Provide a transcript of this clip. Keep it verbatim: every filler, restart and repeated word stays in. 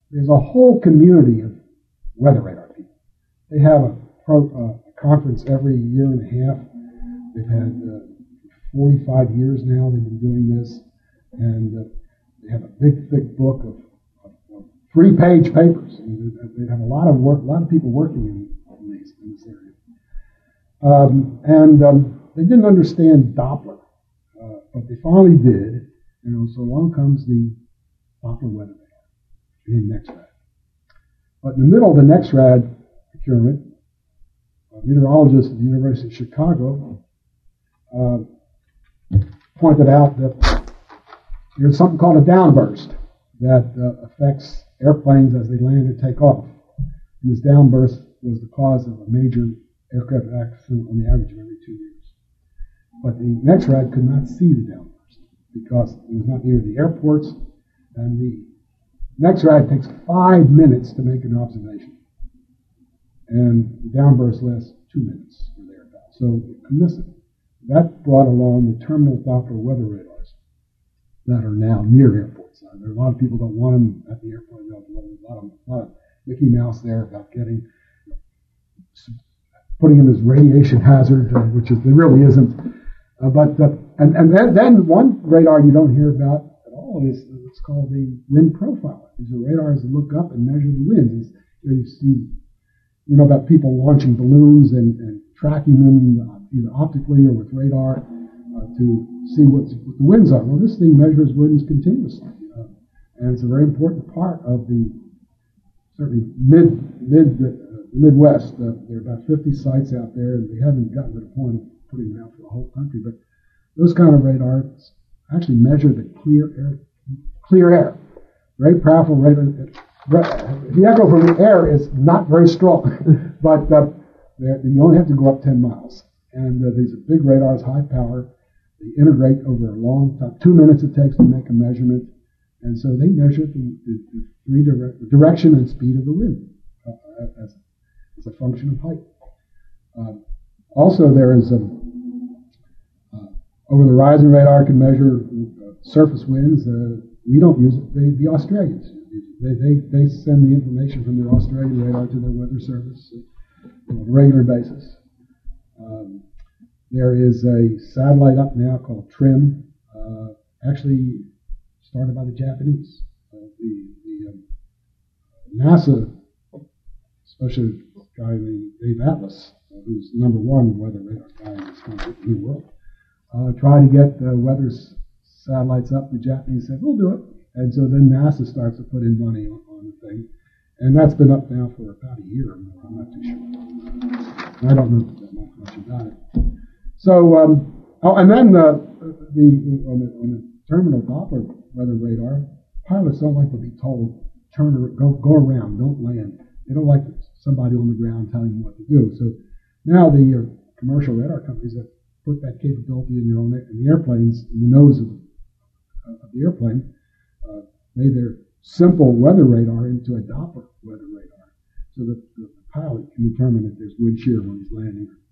there's a whole community of weather radar people. They have a, pro, uh, a conference every year and a half. They've had uh, forty-five years now they've been doing this, and uh, they have a big, thick book of, of, of three-page papers. And they have a lot of work, a lot of people working in, in, these, in this area. Um, and um, they didn't understand Doppler, uh, but they finally did. You know, so along comes the Doppler weather radar, the NEXRAD. But in the middle of the NEXRAD procurement, a meteorologist at the University of Chicago uh, pointed out that there's something called a downburst that uh, affects airplanes as they land or take off. And this downburst was the cause of a major aircraft accident on the average of every two years. But the NEXRAD could not see the downburst because it was not near the airports, and the NEXRAD takes five minutes to make an observation, and the downburst lasts two minutes or thereabouts. So it could miss it. That brought along the terminal Doppler weather radars that are now near airports. Uh, there are a lot of people don't want them at the airport. There's a lot of, a lot of Mickey Mouse there about getting, putting in this radiation hazard, uh, which is, there really isn't. Uh, but uh, and and then, then one radar you don't hear about at all is it's called the wind profiler. These are radars that look up and measure the winds. You know, you see, you know about people launching balloons and, and tracking them uh, either optically or with radar uh, to see what's, what the winds are. Well, this thing measures winds continuously, uh, and it's a very important part of the certainly mid mid uh, Midwest. Uh, there are about fifty sites out there, and they haven't gotten to the point of putting them out for the whole country. But those kind of radars actually measure the clear air. Clear air, very powerful radar. The echo from the air is not very strong, but uh, you only have to go up ten miles. And uh, these are big radars, high power. They integrate over a long time. Two minutes it takes to make a measurement. And so they measure the, the, the three direct, the direction and speed of the wind uh, as, as a function of height. Uh, also, there is a uh, over-the-horizon radar can measure uh, surface winds. Uh, we don't use it. They, the Australians use it. They, they, they send the information from their Australian radar to their weather service uh, on a regular basis. Um, there is a satellite up now called TRIM, uh, actually started by the Japanese. Uh, the the um, NASA, especially a guy named Dave Atlas, uh, who's the number one weather radar guy in this country, in the world, uh, tried to get uh, weather satellites up. The Japanese said, we'll do it. And so then NASA starts to put in money on, on the thing. And that's been up now for about a year or more. I'm not too sure. I don't know that much about it. So, um, oh, and then uh, the on the, on the terminal Doppler weather radar, pilots don't like to be told, turn or go go around, don't land. They don't like somebody on the ground telling them what to do. So now the uh, commercial radar companies have put that capability in their own in the airplanes, in the nose of, uh, of the airplane, uh, made their simple weather radar into a Doppler weather radar, so that the pilot can determine if there's wind shear when he's landing or